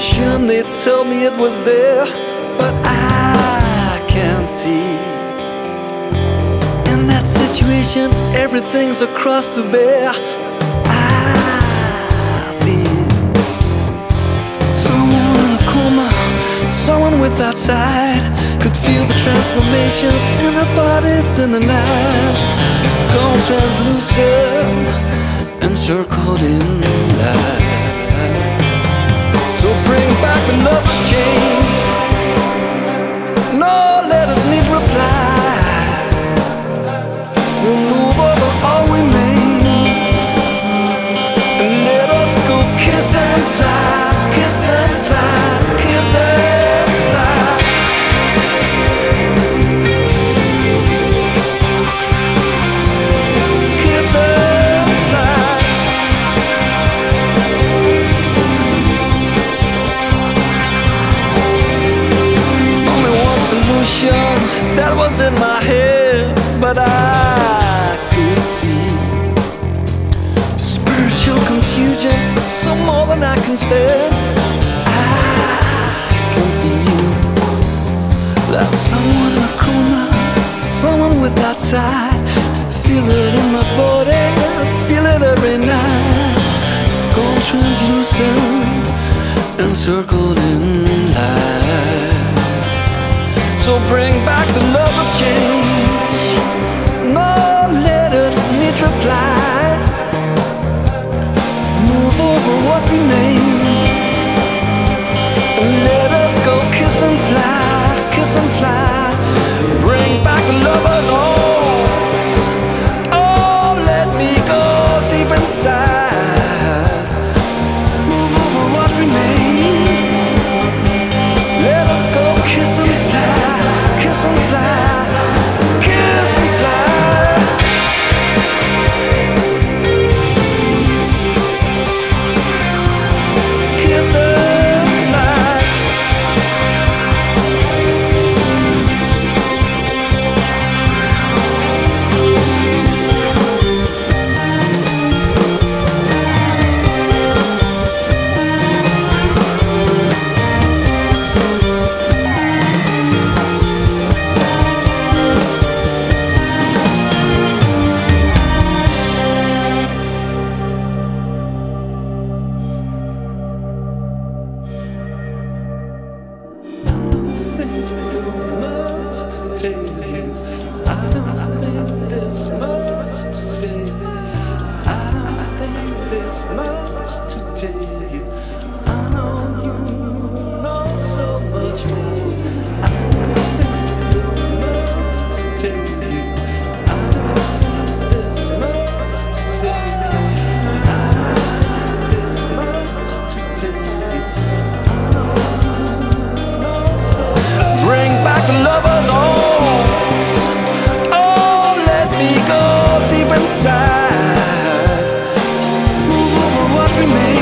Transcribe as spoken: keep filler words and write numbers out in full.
illusion. They told me it was there, but I can't see. In that situation, everything's a cross to bear. I feel someone in a coma, someone without sight, could feel the transformation in our bodies in the night, gone translucent, encircled in light. So bring back the lover's chain. No letters need reply. We'll move over all remains and let us go kiss and fly, kiss and fly, kiss and fly. Kiss and fly. Only one solution that was in my head, but I could see spiritual confusion, so more than I can stand. I can feel that someone in a coma, someone without sight. Feel it in my body, feel it every night, gone translucent, encircled in light. So bring back the lover's chains. No letters need reply. Move over what remains and let us go kiss and fly, kiss and fly. Bring back the lover's arms. Oh, let me go deep inside. Move over what remains. Let us go kiss and fly, kiss and fly, kiss and fly. Kiss and fly. Bring back the lover's arms. Oh, let me go deep inside. Move over what remains.